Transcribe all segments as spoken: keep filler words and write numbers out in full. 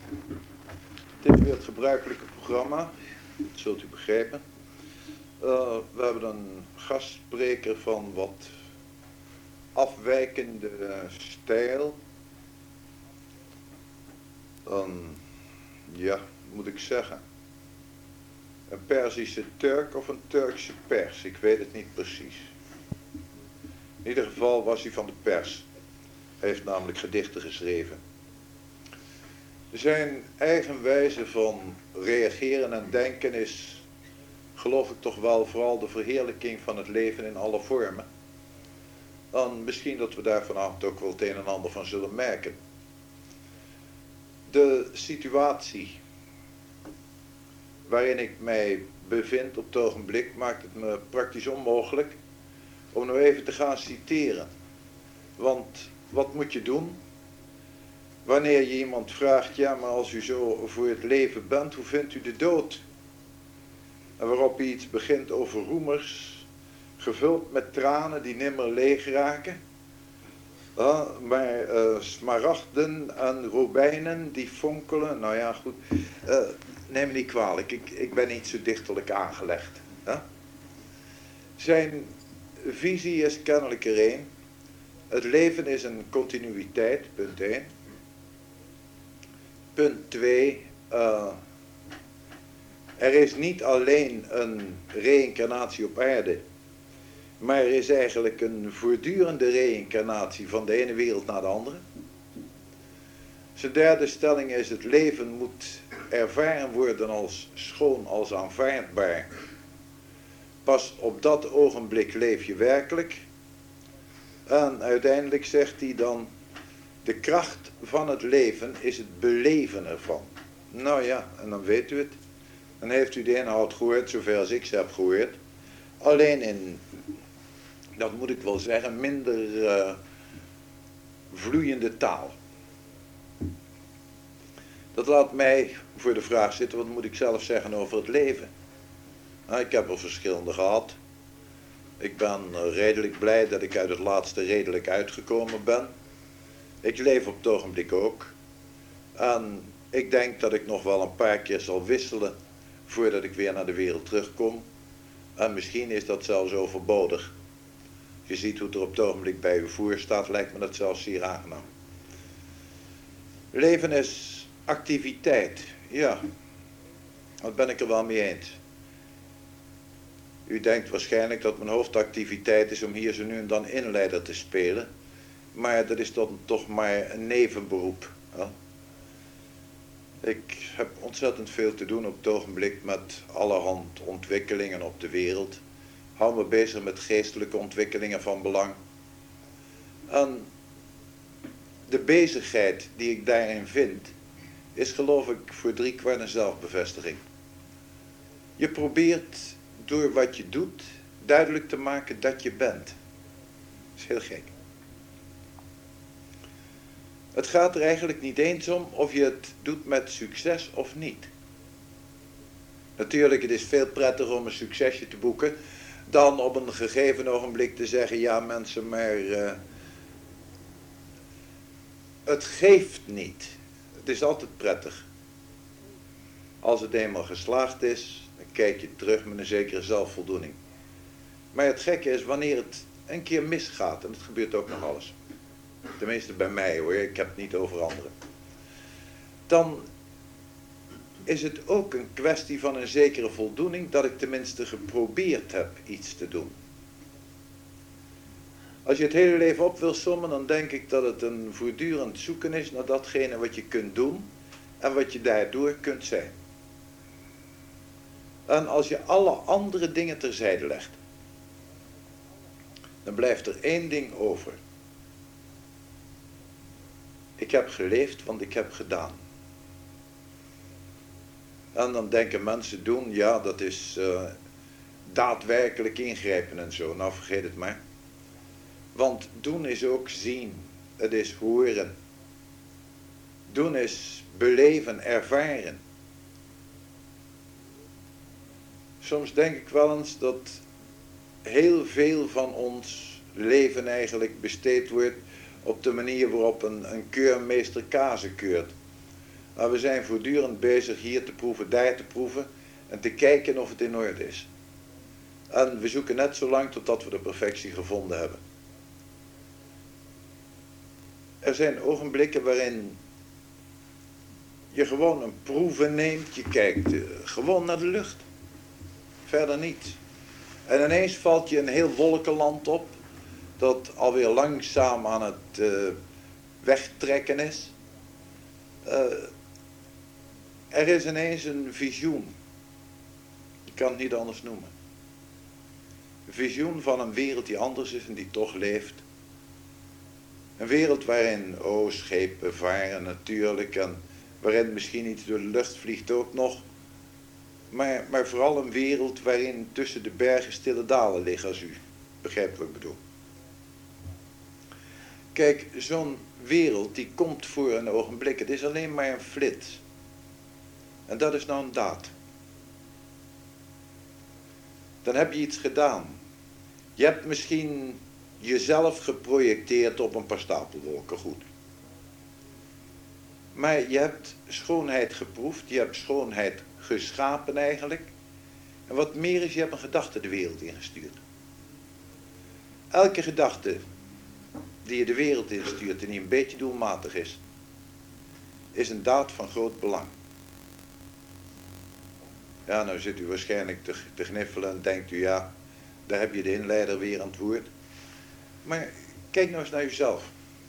Dit is weer het gebruikelijke programma, dat zult u begrijpen. Uh, we hebben een gastspreker van wat afwijkende stijl. Een, ja, moet ik zeggen, een Perzische Turk of een Turkse Pers, ik weet het niet precies. In ieder geval was hij van de pers. Hij heeft namelijk gedichten geschreven. Zijn eigen wijze van reageren en denken is, geloof ik toch wel, vooral de verheerlijking van het leven in alle vormen. Dan misschien dat we daar vanavond ook wel het een en ander van zullen merken. De situatie waarin ik mij bevind op het ogenblik maakt het me praktisch onmogelijk om nou even te gaan citeren. Want wat moet je doen wanneer je iemand vraagt, ja, maar als u zo voor het leven bent, hoe vindt u de dood? En waarop hij iets begint over roemers, gevuld met tranen die nimmer leeg raken. Ja, maar uh, smaragden en robijnen die fonkelen, nou ja, goed. Uh, neem me niet kwalijk, ik, ik ben niet zo dichterlijk aangelegd. Hè? Zijn visie is kennelijk er één. Het leven is een continuïteit, punt één. Punt twee, uh, er is niet alleen een reïncarnatie op aarde, maar er is eigenlijk een voortdurende reïncarnatie van de ene wereld naar de andere. Zijn derde stelling is, het leven moet ervaren worden als schoon, als aanvaardbaar. Pas op dat ogenblik leef je werkelijk. En uiteindelijk zegt hij dan, de kracht van het leven is het beleven ervan. Nou ja, en dan weet u het. Dan heeft u de inhoud gehoord, zover als ik ze heb gehoord. Alleen in, dat moet ik wel zeggen, minder uh, vloeiende taal. Dat laat mij voor de vraag zitten, wat moet ik zelf zeggen over het leven? Nou, ik heb er verschillende gehad. Ik ben redelijk blij dat ik uit het laatste redelijk uitgekomen ben. Ik leef op het ogenblik ook. En ik denk dat ik nog wel een paar keer zal wisselen voordat ik weer naar de wereld terugkom. En misschien is dat zelfs overbodig. Je ziet hoe het er op het ogenblik bij u voor staat, lijkt me dat zelfs zeer aangenaam. Leven is activiteit. Ja, dat ben ik er wel mee eens. U denkt waarschijnlijk dat mijn hoofdactiviteit is om hier zo nu en dan inleider te spelen. Maar dat is dan toch maar een nevenberoep. Hè? Ik heb ontzettend veel te doen op het ogenblik met allerhand ontwikkelingen op de wereld. Hou me bezig met geestelijke ontwikkelingen van belang. En de bezigheid die ik daarin vind, is geloof ik voor drie kwart een zelfbevestiging. Je probeert door wat je doet duidelijk te maken dat je bent. Dat is heel gek. Het gaat er eigenlijk niet eens om of je het doet met succes of niet. Natuurlijk, het is veel prettiger om een succesje te boeken dan op een gegeven ogenblik te zeggen, ja mensen, maar uh, het geeft niet. Het is altijd prettig. Als het eenmaal geslaagd is, dan kijk je terug met een zekere zelfvoldoening. Maar het gekke is, wanneer het een keer misgaat, en dat gebeurt ook nog alles. Tenminste bij mij hoor, ik heb het niet over anderen. Dan is het ook een kwestie van een zekere voldoening dat ik tenminste geprobeerd heb iets te doen. Als je het hele leven op wil sommen, dan denk ik dat het een voortdurend zoeken is naar datgene wat je kunt doen en wat je daardoor kunt zijn. En als je alle andere dingen terzijde legt, dan blijft er één ding over. Ik heb geleefd, want ik heb gedaan. En dan denken mensen doen, ja dat is uh, daadwerkelijk ingrijpen en zo. Nou vergeet het maar. Want doen is ook zien. Het is horen. Doen is beleven, ervaren. Soms denk ik wel eens dat heel veel van ons leven eigenlijk besteed wordt op de manier waarop een, een keurmeester kazen keurt. Maar we zijn voortdurend bezig hier te proeven, daar te proeven en te kijken of het in orde is. En we zoeken net zo lang totdat we de perfectie gevonden hebben. Er zijn ogenblikken waarin je gewoon een proeve neemt, je kijkt uh, gewoon naar de lucht. Verder niet. En ineens valt je een heel wolkenland op, dat alweer langzaam aan het uh, wegtrekken is. Uh, er is ineens een visioen. Ik kan het niet anders noemen. Een visioen van een wereld die anders is en die toch leeft. Een wereld waarin, oh, schepen varen natuurlijk en waarin misschien iets door de lucht vliegt ook nog. Maar, maar vooral een wereld waarin tussen de bergen stille dalen liggen, als u begrijpt wat ik bedoel. Kijk, zo'n wereld die komt voor een ogenblik. Het is alleen maar een flits. En dat is nou een daad. Dan heb je iets gedaan. Je hebt misschien jezelf geprojecteerd op een paar stapelwolken, goed. Maar je hebt schoonheid geproefd, je hebt schoonheid geschapen eigenlijk. En wat meer is, je hebt een gedachte de wereld ingestuurd. Elke gedachte die je de wereld instuurt en die een beetje doelmatig is, is een daad van groot belang. Ja, nou zit u waarschijnlijk te, te gniffelen en denkt u, ja, daar heb je de inleider weer aan het woord. Maar kijk nou eens naar uzelf.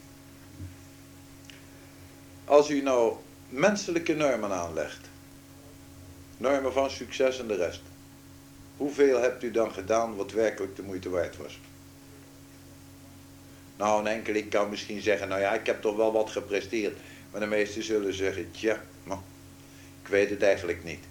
Als u nou menselijke normen aanlegt, normen van succes en de rest, hoeveel hebt u dan gedaan wat werkelijk de moeite waard was? Nou, een enkeling kan misschien zeggen, nou ja, ik heb toch wel wat gepresteerd. Maar de meesten zullen zeggen, tja, maar ik weet het eigenlijk niet.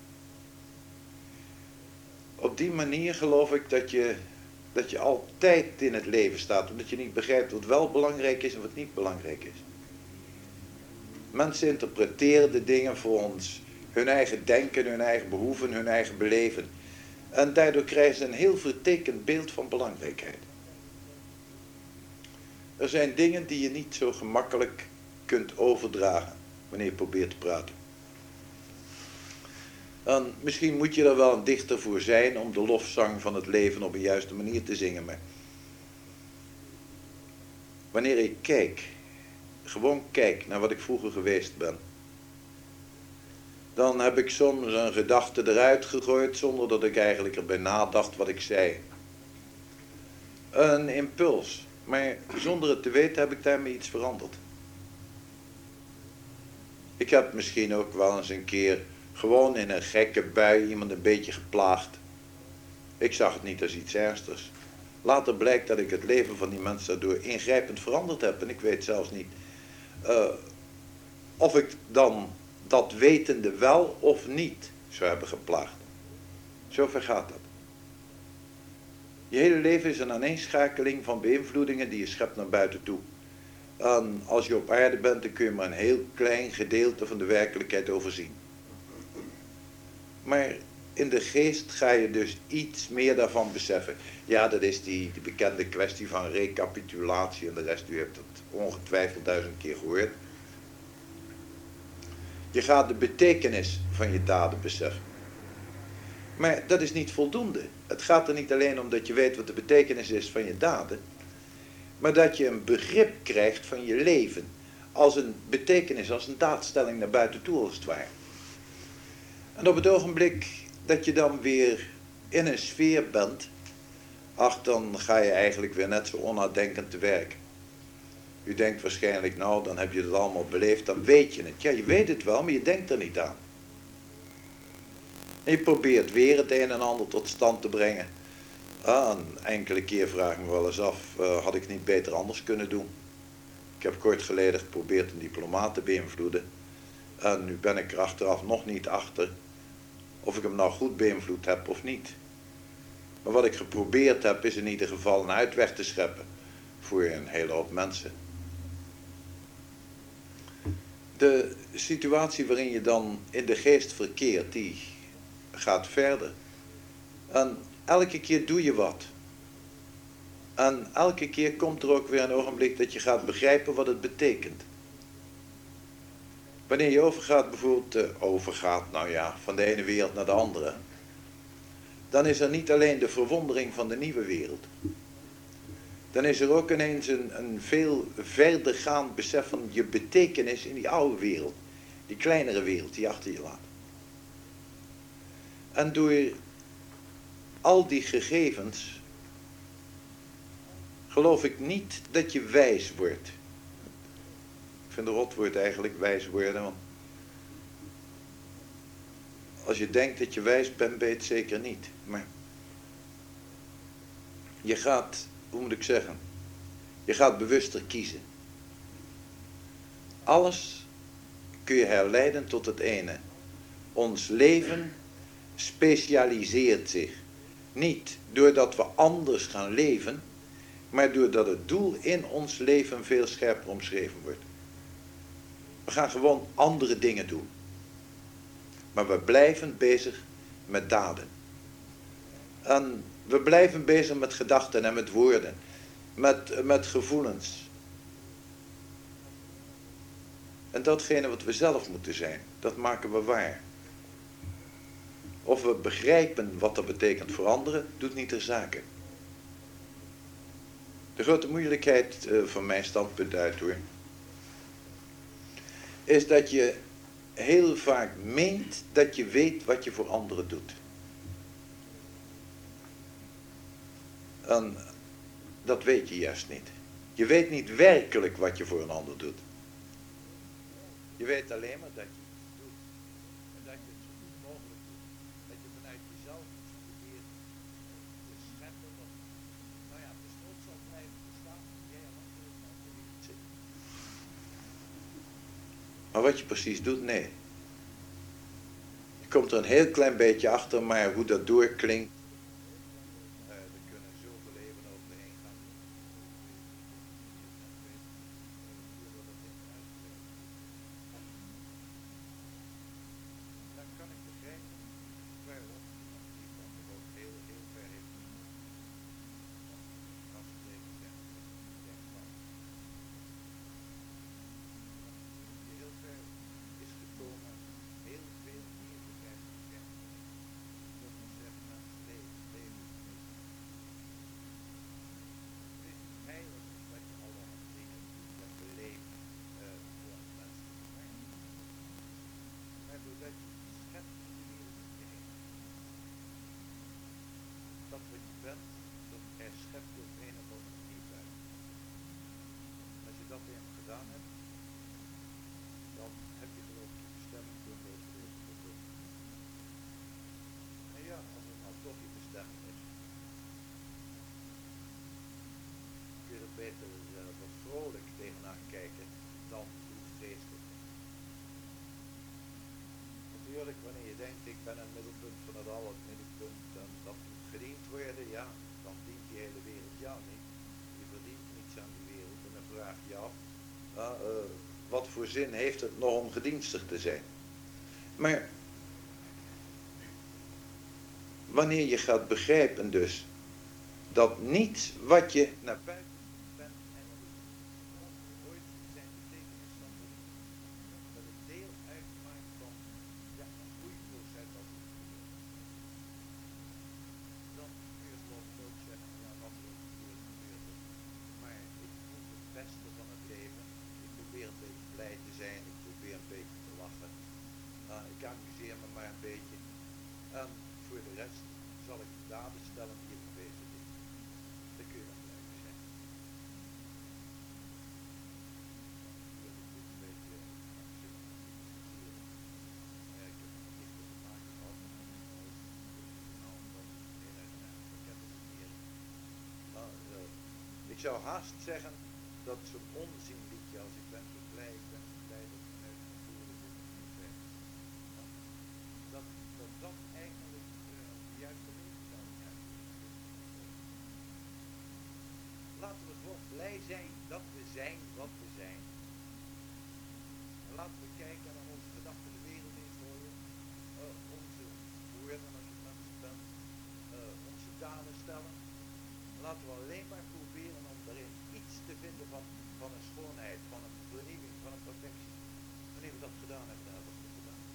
Op die manier geloof ik dat je, dat je altijd in het leven staat, omdat je niet begrijpt wat wel belangrijk is en wat niet belangrijk is. Mensen interpreteren de dingen voor ons, hun eigen denken, hun eigen behoeven, hun eigen beleven. En daardoor krijgen ze een heel vertekend beeld van belangrijkheid. Er zijn dingen die je niet zo gemakkelijk kunt overdragen wanneer je probeert te praten. Dan misschien moet je er wel een dichter voor zijn om de lofzang van het leven op een juiste manier te zingen. Maar wanneer ik kijk, gewoon kijk naar wat ik vroeger geweest ben, dan heb ik soms een gedachte eruit gegooid zonder dat ik eigenlijk erbij nadacht wat ik zei. Een impuls, maar zonder het te weten heb ik daarmee iets veranderd. Ik heb misschien ook wel eens een keer gewoon in een gekke bui iemand een beetje geplaagd. Ik zag het niet als iets ernstigs. Later blijkt dat ik het leven van die mensen daardoor ingrijpend veranderd heb. En ik weet zelfs niet uh, of ik dan dat wetende wel of niet zou hebben geplaagd. Zover gaat dat. Je hele leven is een aaneenschakeling van beïnvloedingen die je schept naar buiten toe. En als je op aarde bent, dan kun je maar een heel klein gedeelte van de werkelijkheid overzien. Maar in de geest ga je dus iets meer daarvan beseffen. Ja, dat is die, die bekende kwestie van recapitulatie en de rest. U hebt het ongetwijfeld duizend keer gehoord. Je gaat de betekenis van je daden beseffen. Maar dat is niet voldoende. Het gaat er niet alleen om dat je weet wat de betekenis is van je daden, maar dat je een begrip krijgt van je leven als een betekenis, als een daadstelling naar buiten toe als het ware. En op het ogenblik dat je dan weer in een sfeer bent, ach, dan ga je eigenlijk weer net zo onnadenkend te werk. U denkt waarschijnlijk, nou, dan heb je het allemaal beleefd, dan weet je het. Ja, je weet het wel, maar je denkt er niet aan. En je probeert weer het een en ander tot stand te brengen. Ah, een enkele keer vraag ik me wel eens af, uh, had ik niet beter anders kunnen doen? Ik heb kort geleden geprobeerd een diplomaat te beïnvloeden. En nu ben ik er achteraf nog niet achter of ik hem nou goed beïnvloed heb of niet. Maar wat ik geprobeerd heb is in ieder geval een uitweg te scheppen voor een hele hoop mensen. De situatie waarin je dan in de geest verkeert, die gaat verder. En elke keer doe je wat. En elke keer komt er ook weer een ogenblik dat je gaat begrijpen wat het betekent. Wanneer je overgaat, bijvoorbeeld uh, overgaat, nou ja, van de ene wereld naar de andere, dan is er niet alleen de verwondering van de nieuwe wereld. Dan is er ook ineens een, een veel verdergaand besef van je betekenis in die oude wereld. Die kleinere wereld die je achter je laat. En door al die gegevens geloof ik niet dat je wijs wordt. Ik vind het rotwoord eigenlijk wijs worden, want als je denkt dat je wijs bent, ben je het zeker niet. Maar je gaat, hoe moet ik zeggen, je gaat bewuster kiezen. Alles kun je herleiden tot het ene. Ons leven specialiseert zich. Niet doordat we anders gaan leven, maar doordat het doel in ons leven veel scherper omschreven wordt. We gaan gewoon andere dingen doen. Maar we blijven bezig met daden. En we blijven bezig met gedachten en met woorden. Met, met gevoelens. En datgene wat we zelf moeten zijn, dat maken we waar. Of we begrijpen wat dat betekent voor anderen, doet niet ter zake. De grote moeilijkheid uh, van mijn standpunt uit hoor, is dat je heel vaak meent dat je weet wat je voor anderen doet. En dat weet je juist niet. Je weet niet werkelijk wat je voor een ander doet. Je weet alleen maar dat je iets doet. En dat je het zo goed mogelijk doet. Dat je vanuit jezelf iets probeert te scheppen. Wat, nou ja, dus nooit zal blijven bestaan. Jij al lang niet zit. Maar wat je precies doet, nee. Je komt er een heel klein beetje achter, maar hoe dat doorklinkt. Uh, er kunnen zoveel leven overheen gaan. Dan kan ik begrijpen waarom die van de ook heel, heel ver heeft. Als het even zegt, ik denk van. Die heel ver is gekomen, heel veel meer begrijpt. Dat men zegt, mensen leven, leven is mis. Het is niet heilig dat je allemaal dingen doet en beleeft uh, voor mensen. Maar doordat je schept in de wereld om je heen. Dat wat je bent, dat er schept door een of andere manier uit. Als je dat eenmaal gedaan hebt, dan heb je geloof ik je bestemming voor deze wereld gevonden. En ja, als het nou toch je bestemming is, kun je er beter uh, wat vrolijk tegenaan kijken dan bloedvreeselijk. Natuurlijk, wanneer je denkt, ik ben het middelpunt van het al, het middelpunt, en dat moet gediend worden, ja, dan dient die hele wereld jou niet. Je verdient niets aan die wereld en dan vraag je je af, uh, uh, wat voor zin heeft het nog om gedienstig te zijn? Maar wanneer je gaat begrijpen dus, dat niets wat je naar buiten bent en doet, ooit zijn betekenis van de dat het deel uitmaakt van ja, een groeiproces als het gebeurt. Dan kun je geloof ik ook zeggen, ja wat er ook gebeurt, gebeurt het. Maar ik proef het beste van het leven. Ik probeer een beetje blij te zijn, ik probeer een beetje te lachen. Uh, ik amuseer me maar een beetje. En voor de rest zal ik daden stellen die ik bezig ben. Daar kun je dan blijven zijn. Dat is een beetje uh, ja, ik heb een gedicht te maken gehad en dan is het nou van heel erg naar pakketten meer. Nou, uh, ik zou haast zeggen dat zo'n onzinliedje als ik ben zo blij, ik ben zo blij dat ik vanuit mijn voelen zit en niet weg. Nou, dat, dat dat eigenlijk uh, de juiste levenshouding is. Laten we gewoon blij zijn dat we zijn wat we zijn. En laten we kijken naar onze gedachten de wereld in gooien. Uh, onze woorden als je mens bent. Uh, onze daden stellen. Laten we alleen maar proberen om daarin iets te vinden van, van een schoonheid, van een vernieuwing, van een perfectie. En wanneer we dat gedaan hebben, hebben we dat gedaan.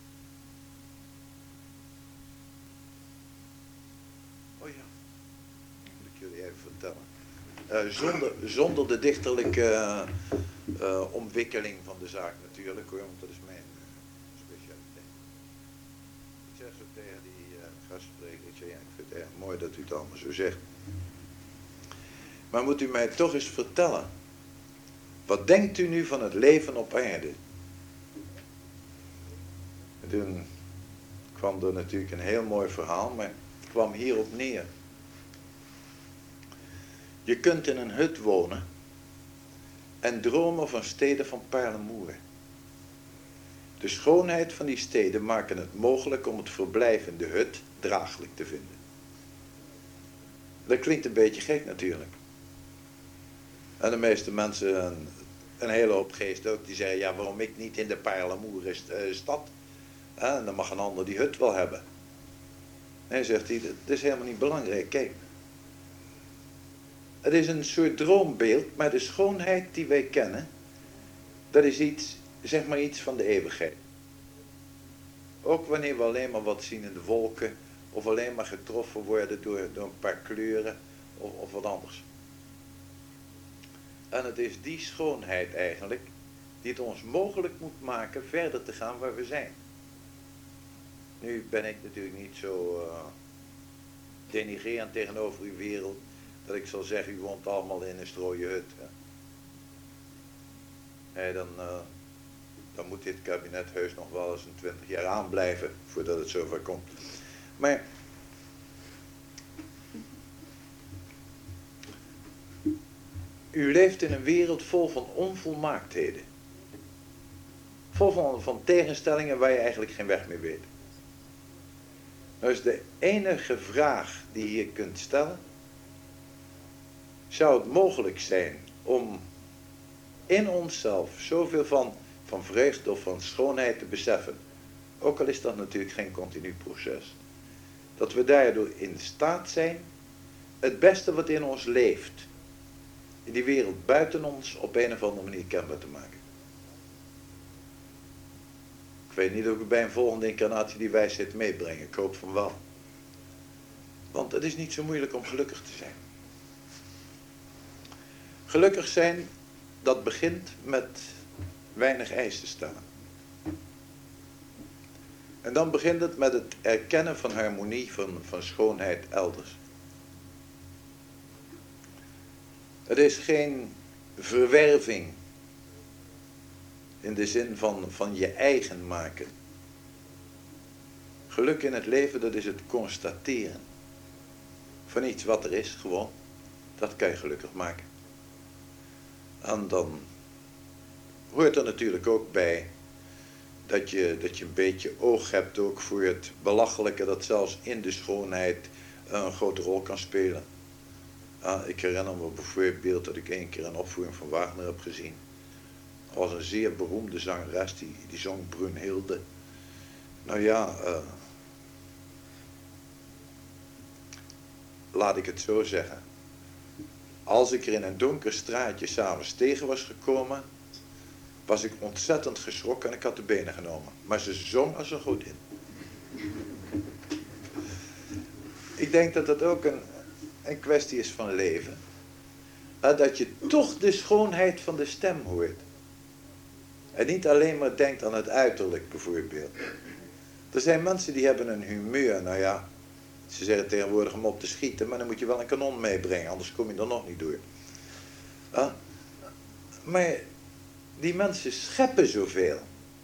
Oh ja, dat moet ik jullie even vertellen. Uh, zonder, zonder de dichterlijke uh, uh, omwikkeling van de zaak natuurlijk, hoor, want dat is mijn uh, specialiteit. Ik zeg zo tegen die uh, gastspreker, ik zeg, ja, ik vind het erg mooi dat u het allemaal zo zegt. Maar moet u mij toch eens vertellen, wat denkt u nu van het leven op aarde? En toen kwam er natuurlijk een heel mooi verhaal, maar het kwam hierop neer. Je kunt in een hut wonen en dromen van steden van parelmoeren. De schoonheid van die steden maken het mogelijk om het verblijf in de hut draaglijk te vinden. Dat klinkt een beetje gek natuurlijk. En de meeste mensen, een, een hele hoop geest ook, die zeggen, ja, waarom ik niet in de parelmoeren stad? En dan mag een ander die hut wel hebben. Nee, zegt hij, dat is helemaal niet belangrijk. Kijk, het is een soort droombeeld, maar de schoonheid die wij kennen, dat is iets, zeg maar iets van de eeuwigheid. Ook wanneer we alleen maar wat zien in de wolken, of alleen maar getroffen worden door, door een paar kleuren, of, of wat anders. En het is die schoonheid eigenlijk, die het ons mogelijk moet maken verder te gaan waar we zijn. Nu ben ik natuurlijk niet zo uh, denigrerend tegenover uw wereld, dat ik zal zeggen, u woont allemaal in een strooie hut. Hè. Hey, dan, uh, dan moet dit kabinet heus nog wel eens een twintig jaar aanblijven, voordat het zover komt. Maar u leeft in een wereld vol van onvolmaaktheden. Vol van, van tegenstellingen waar je eigenlijk geen weg meer weet. Dus de enige vraag die je hier kunt stellen, zou het mogelijk zijn om in onszelf zoveel van, van vreugde of van schoonheid te beseffen, ook al is dat natuurlijk geen continu proces, dat we daardoor in staat zijn het beste wat in ons leeft, in die wereld buiten ons op een of andere manier kenbaar te maken. Ik weet niet of ik bij een volgende incarnatie die wijsheid meebrengen. Ik hoop van wel. Want het is niet zo moeilijk om gelukkig te zijn. Gelukkig zijn, dat begint met weinig eisen stellen. En dan begint het met het erkennen van harmonie, van, van schoonheid elders. Het is geen verwerving in de zin van, van je eigen maken. Geluk in het leven, dat is het constateren van iets wat er is, gewoon. Dat kan je gelukkig maken. En dan hoort er natuurlijk ook bij dat je, dat je een beetje oog hebt ook voor het belachelijke, dat zelfs in de schoonheid een grote rol kan spelen. Ah, ik herinner me bijvoorbeeld dat ik één keer een opvoering van Wagner heb gezien. Er was een zeer beroemde zangeres, die, die zong Brunhilde. Nou ja, uh, laat ik het zo zeggen. Als ik er in een donker straatje s'avonds tegen was gekomen, was ik ontzettend geschrokken en ik had de benen genomen. Maar ze zong er zo goed in. Ik denk dat dat ook een, een kwestie is van leven. Uh, dat je toch de schoonheid van de stem hoort. En niet alleen maar denkt aan het uiterlijk bijvoorbeeld. Er zijn mensen die hebben een humeur, nou ja, ze zeggen tegenwoordig om op te schieten, maar dan moet je wel een kanon meebrengen, anders kom je er nog niet door. Uh, maar die mensen scheppen zoveel.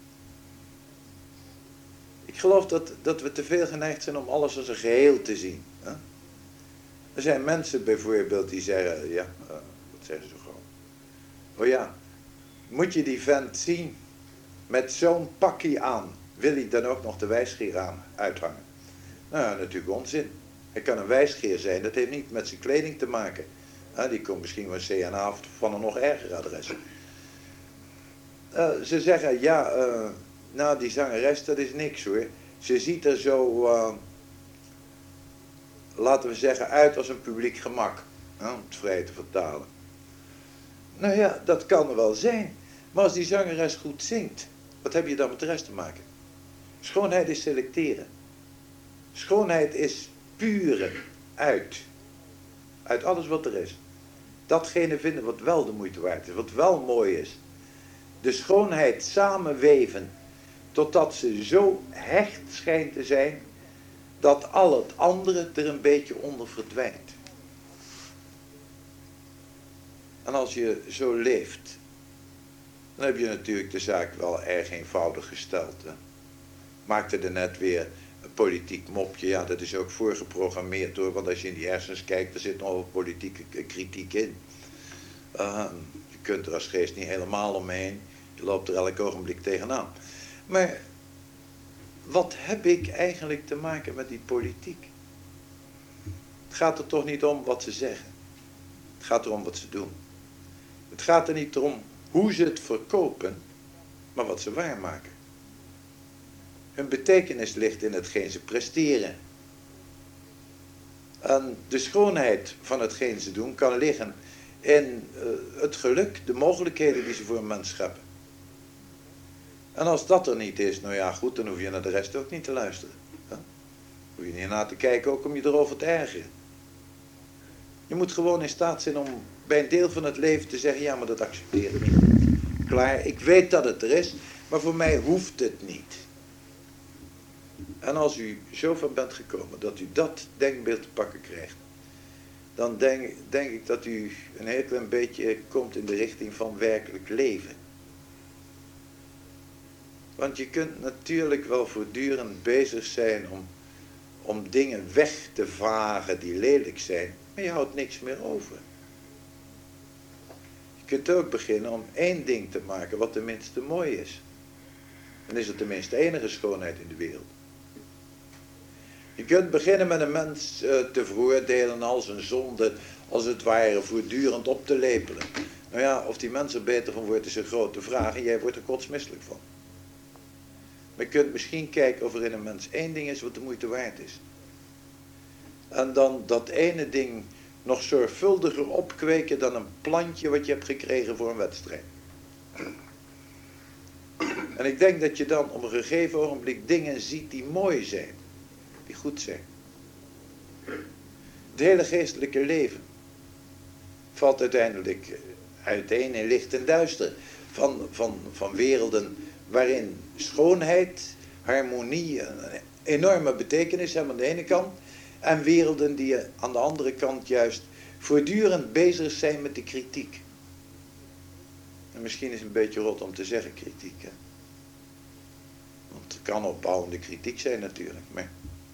Ik geloof dat, dat we te veel geneigd zijn om alles als een geheel te zien. Hè? Er zijn mensen bijvoorbeeld die zeggen, ja, uh, wat zeggen ze gewoon? Oh ja, moet je die vent zien met zo'n pakje aan, wil hij dan ook nog de wijsgeer aan uithangen? Nou, natuurlijk onzin. Hij kan een wijsgeer zijn, dat heeft niet met zijn kleding te maken. Uh, die komt misschien van C N A of van een nog erger adres. Uh, ze zeggen, ja, uh, nou die zangeres, dat is niks hoor. Ze ziet er zo, uh, laten we zeggen, uit als een publiek gemak. Uh, om het vrij te vertalen. Nou ja, dat kan er wel zijn. Maar als die zangeres goed zingt, Wat heb je dan met de rest te maken? Schoonheid is selecteren. Schoonheid is puren uit. Uit alles wat er is. Datgene vinden wat wel de moeite waard is. Wat wel mooi is. De schoonheid samenweven. Totdat ze zo hecht schijnt te zijn. Dat al het andere er een beetje onder verdwijnt. En als je zo leeft. Dan heb je natuurlijk de zaak wel erg eenvoudig gesteld. Hè? Maakte er net weer een politiek mopje. Ja, dat is ook voorgeprogrammeerd hoor. Want als je in die hersens kijkt, er zit nogal politieke kritiek in. Uh, je kunt er als geest niet helemaal omheen. Je loopt er elk ogenblik tegenaan. Maar wat heb ik eigenlijk te maken met die politiek? Het gaat er toch niet om wat ze zeggen. Het gaat erom wat ze doen. Het gaat er niet om hoe ze het verkopen, maar wat ze waarmaken. Hun betekenis ligt in hetgeen ze presteren. En de schoonheid van hetgeen ze doen kan liggen in uh, het geluk, de mogelijkheden die ze voor een mens scheppen. En als dat er niet is, nou ja goed, dan hoef je naar de rest ook niet te luisteren. Hè? Hoef je niet naar te kijken, ook om je erover te ergeren. Je moet gewoon in staat zijn om bij een deel van het leven te zeggen, ja maar dat accepteer ik niet. Klaar, ik weet dat het er is, maar voor mij hoeft het niet. En als u zover bent gekomen dat u dat denkbeeld te pakken krijgt, dan denk, denk ik dat u een heel klein beetje komt in de richting van werkelijk leven. Want je kunt natuurlijk wel voortdurend bezig zijn om, om dingen weg te vagen die lelijk zijn, maar je houdt niks meer over. Je kunt ook beginnen om één ding te maken wat tenminste mooi is. Dan is het tenminste enige schoonheid in de wereld. Je kunt beginnen met een mens uh, te veroordelen als een zonde, als het ware voortdurend op te lepelen. Nou ja, of die mens er beter van wordt is een grote vraag en jij wordt er kotsmisselijk van. Maar je kunt misschien kijken of er in een mens één ding is wat de moeite waard is. En dan dat ene ding nog zorgvuldiger opkweken dan een plantje wat je hebt gekregen voor een wedstrijd. En ik denk dat je dan op een gegeven ogenblik dingen ziet die mooi zijn. Die goed zijn. Het hele geestelijke leven valt uiteindelijk uiteen in licht en duister. Van, van, van werelden waarin schoonheid, harmonie een enorme betekenis hebben aan de ene kant. En werelden die aan de andere kant juist voortdurend bezig zijn met de kritiek. En misschien is het een beetje rot om te zeggen kritiek. Hè? Want het kan opbouwende kritiek zijn natuurlijk. Maar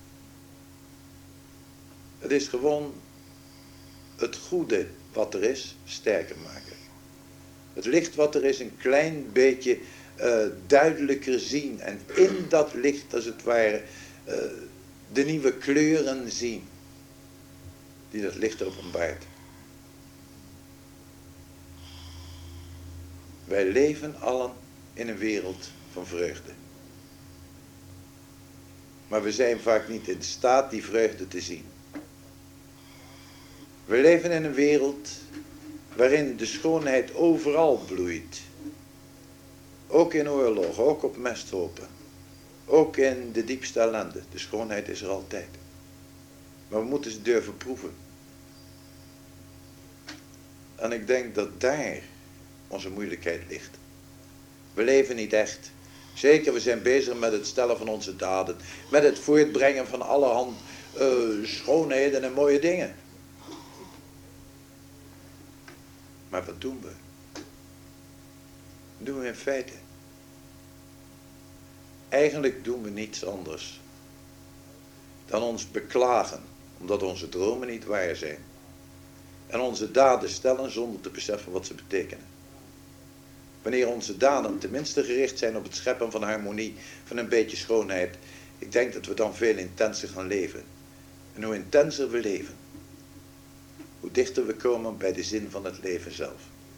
het is gewoon het goede wat er is sterker maken. Het licht wat er is een klein beetje uh, duidelijker zien. En in dat licht als het ware uh, de nieuwe kleuren zien. Die dat licht openbaart. Wij leven allen in een wereld van vreugde. Maar we zijn vaak niet in staat die vreugde te zien. We leven in een wereld waarin de schoonheid overal bloeit. Ook in oorlog, ook op mesthopen. Ook in de diepste ellende. De schoonheid is er altijd. Maar we moeten ze durven proeven. En ik denk dat daar onze moeilijkheid ligt. We leven niet echt. Zeker, we zijn bezig met het stellen van onze daden. Met het voortbrengen van allerhand uh, schoonheden en mooie dingen. Maar wat doen we? Wat doen we in feite? Eigenlijk doen we niets anders dan ons beklagen, omdat onze dromen niet waar zijn. En onze daden stellen zonder te beseffen wat ze betekenen. Wanneer onze daden tenminste gericht zijn op het scheppen van harmonie, van een beetje schoonheid, ik denk dat we dan veel intenser gaan leven. En hoe intenser we leven, hoe dichter we komen bij de zin van het leven zelf.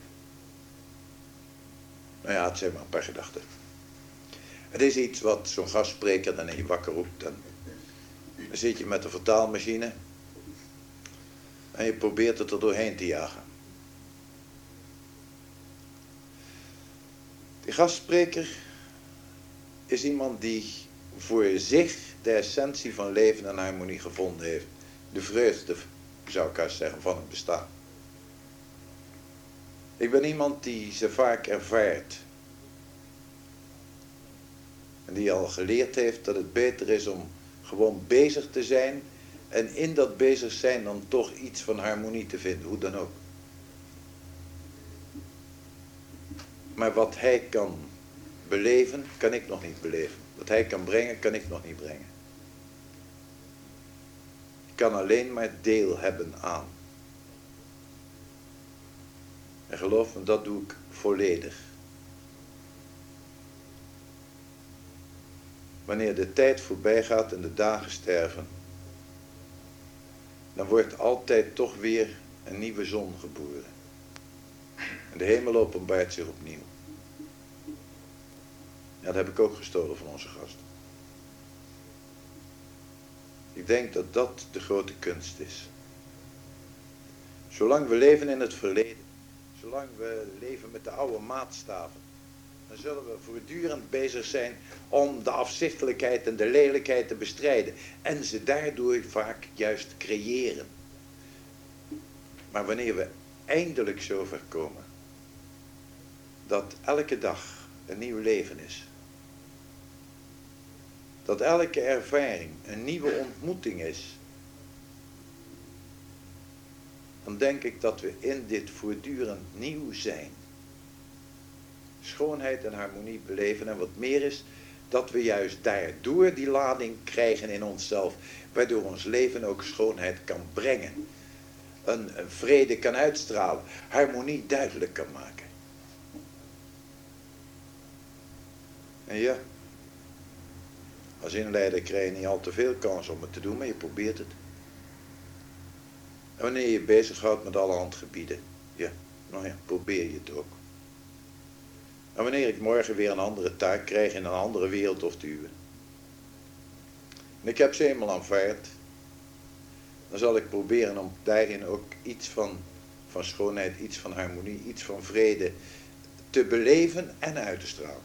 Nou ja, het zijn maar een paar gedachten. Het is iets wat zo'n gastspreker dan in je wakker roept. En dan zit je met een vertaalmachine en je probeert het er doorheen te jagen. Die gastspreker is iemand die voor zich de essentie van leven en harmonie gevonden heeft. De vreugde, zou ik haast zeggen, van het bestaan. Ik ben iemand die ze vaak ervaart. En die al geleerd heeft dat het beter is om gewoon bezig te zijn. En in dat bezig zijn dan toch iets van harmonie te vinden, hoe dan ook. Maar wat hij kan beleven, kan ik nog niet beleven. Wat hij kan brengen, kan ik nog niet brengen. Ik kan alleen maar deel hebben aan. En geloof me, dat doe ik volledig. Wanneer de tijd voorbij gaat en de dagen sterven, dan wordt altijd toch weer een nieuwe zon geboren. En de hemel openbaart zich opnieuw. Ja, dat heb ik ook gestolen van onze gasten. Ik denk dat dat de grote kunst is. Zolang we leven in het verleden, zolang we leven met de oude maatstaven, dan zullen we voortdurend bezig zijn om de afzichtelijkheid en de lelijkheid te bestrijden. En ze daardoor vaak juist creëren. Maar wanneer we eindelijk zover komen, dat elke dag een nieuw leven is. Dat elke ervaring een nieuwe ontmoeting is. Dan denk ik dat we in dit voortdurend nieuw zijn schoonheid en harmonie beleven. En wat meer is, dat we juist daardoor die lading krijgen in onszelf. Waardoor ons leven ook schoonheid kan brengen. Een, een vrede kan uitstralen. Harmonie duidelijk kan maken. En ja, als inleider krijg je niet al te veel kans om het te doen, maar je probeert het. En wanneer je je bezighoudt met alle handgebieden, ja, nou ja, probeer je het ook. En wanneer ik morgen weer een andere taak krijg in een andere wereld of de uwe, en ik heb ze eenmaal aanvaard, dan zal ik proberen om daarin ook iets van, van schoonheid, iets van harmonie, iets van vrede te beleven en uit te stralen.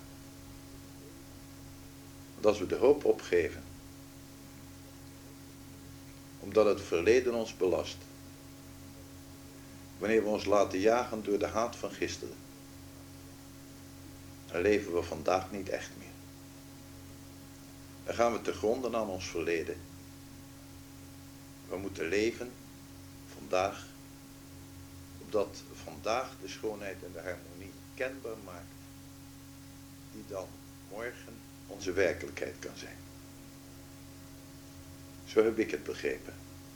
Want als we de hoop opgeven, omdat het verleden ons belast, wanneer we ons laten jagen door de haat van gisteren, dan leven we vandaag niet echt meer. Dan gaan we te gronden aan ons verleden. We moeten leven vandaag, opdat vandaag de schoonheid en de harmonie kenbaar maakt, die dan morgen onze werkelijkheid kan zijn. Zo heb ik het begrepen.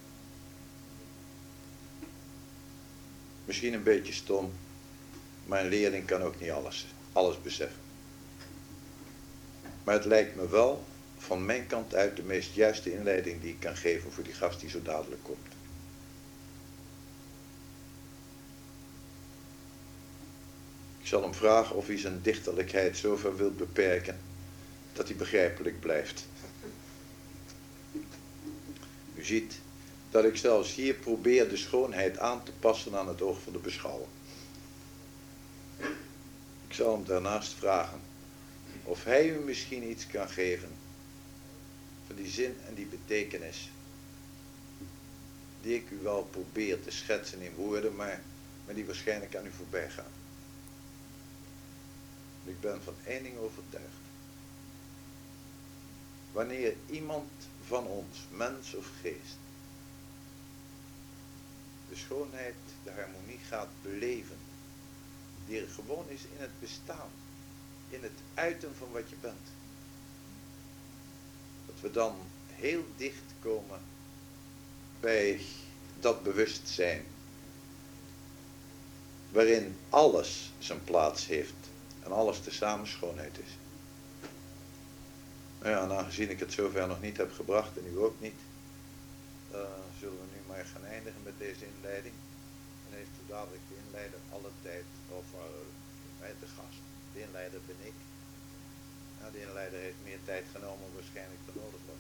Misschien een beetje stom, maar een leerling kan ook niet alles, alles beseffen. Maar het lijkt me wel van mijn kant uit de meest juiste inleiding die ik kan geven voor die gast die zo dadelijk komt. Ik zal hem vragen of hij zijn dichterlijkheid zover wil beperken dat hij begrijpelijk blijft. U ziet dat ik zelfs hier probeer de schoonheid aan te passen aan het oog van de beschouwer. Ik zal hem daarnaast vragen of hij u misschien iets kan geven van die zin en die betekenis die ik u wel probeer te schetsen in woorden, maar, maar die waarschijnlijk aan u voorbij gaan. Ik ben van één ding overtuigd. Wanneer iemand van ons, mens of geest, de schoonheid, de harmonie gaat beleven, die er gewoon is in het bestaan, in het uiten van wat je bent, dat we dan heel dicht komen bij dat bewustzijn, waarin alles zijn plaats heeft en alles tezamen schoonheid is. Nou ja, en aangezien ik het zover nog niet heb gebracht en u ook niet, uh, zullen we nu maar gaan eindigen met deze inleiding. En heeft u dadelijk de inleider alle tijd, of uh, de gast. De inleider ben ik. Nou, de inleider heeft meer tijd genomen waarschijnlijk dan nodig was.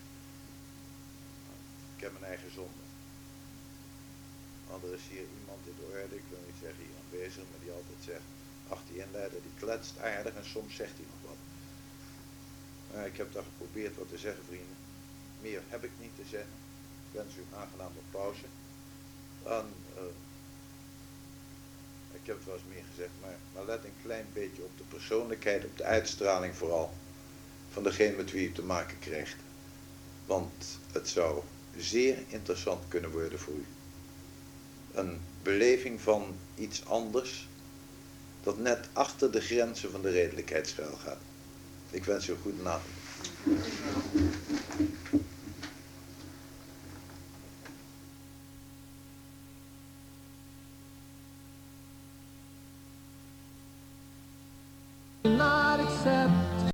Ik heb mijn eigen zonde. Want er is hier iemand in de orde, ik wil niet zeggen hier aanwezig, maar die altijd zegt, ach die inleider die kletst aardig en soms zegt hij nog wat. Uh, ik heb daar geprobeerd wat te zeggen, vrienden. Meer heb ik niet te zeggen. Ik wens u een aangename pauze. En, uh, ik heb het wel eens meer gezegd, maar, maar let een klein beetje op de persoonlijkheid, op de uitstraling vooral, van degene met wie u te maken krijgt. Want het zou zeer interessant kunnen worden voor u. Een beleving van iets anders, dat net achter de grenzen van de redelijkheid schuil gaat. Ik wens u een goede avond. My